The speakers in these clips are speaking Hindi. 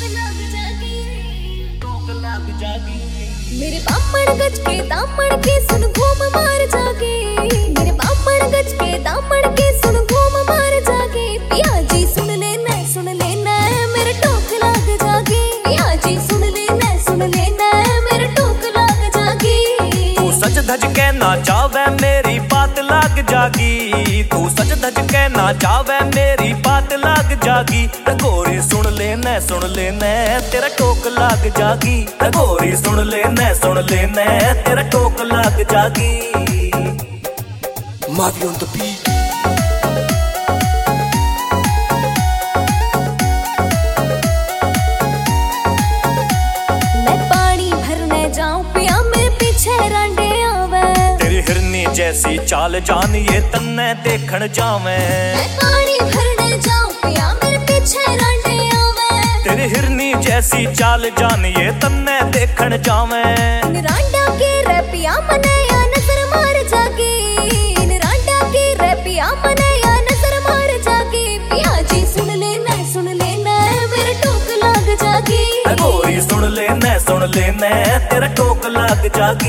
मेरे बामण गज के दामन के सुन घूम मार जागे। मेरे बामण गज के दामन के सुन घूम मार जागे। पिया जी सुन लेना मेरे टोक लाग जागे। पिया जी सुन लेना मेरे टोक लाग जागे। तू सच धज के ना जावे मेरी बात लाग जागी। तू सच धज के ना जावे मेरी बात लाग जागी। गोरी सुन लेना तेरा टोक लाग जागी। गोरी सुन लेना तेरा टोक लाग जागी। Mavi on the beat. मैं पानी भरने जाऊं पिया मेरे पीछे रांडे आवे। तेरी हिरनी जैसी चाल जान ये तन्ने देखण जावे। मैं पानी भरने जाऊं पिया मेरे पीछे रांडे आवे। तेरी हिरनी जैसी चाल जान ये तन्ने देखण जावे। रांडा के रे पिया मने या नजर मार जागे। रांडा के रे पिया मने या नजर मार जागे। पिया जी सुन लेना मेरे टोक लाग जागी। गोरी सुन लेना तेरा टोक लाग जागी।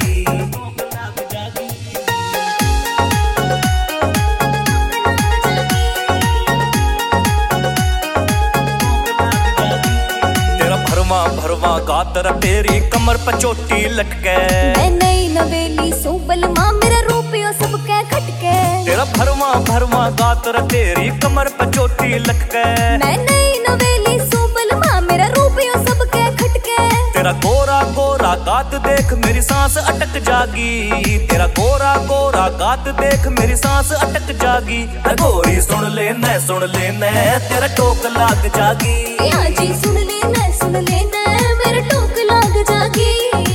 भरवा गातर तेरी कमर पर चोटी लटके। मैं नई नवेली सोबल मां मेरा रूपियो सबके खटके। तेरा भरवा गातर तेरी कमर पर चोटी लटके। मैं नई नवेली सोबल मां मेरा रूपियो सबके खटके। तेरा गोरा गोरा गात देख मेरी सांस अटक जागी। तेरा गोरा गोरा गात देख मेरी सांस अटक जागी। गोरी सुन लेना तेरा टोक लाग जागी। पिया जी सुन लेना मेरे टोक लाग जागी।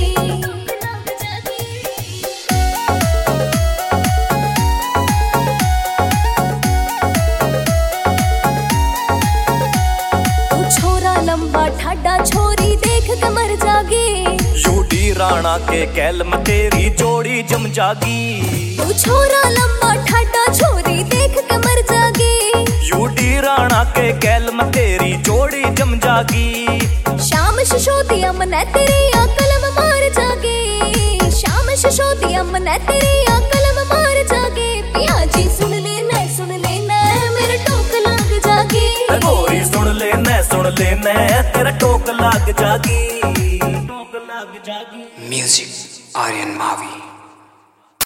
तू छोरा लंबा ठाडा छोरी देख के मर जागी। यूडी राणा के कैलम तेरी जोड़ी जम जागी। तू छोरा लंबा ठाडा छोरी देख के मर जागी। यूडी राणा के कैलम तेरी जोड़ी जम जागी। शाम शशोदिया मने तेरी कलम मार जागे। शाम शशोदिया मने तेरी कलम मार जागे। पिया जी सुन लेना मेरे टोक लाग जागी। गोरी सुन लेना तेरा टोक लाग जागी। Music, Aryan Mavi.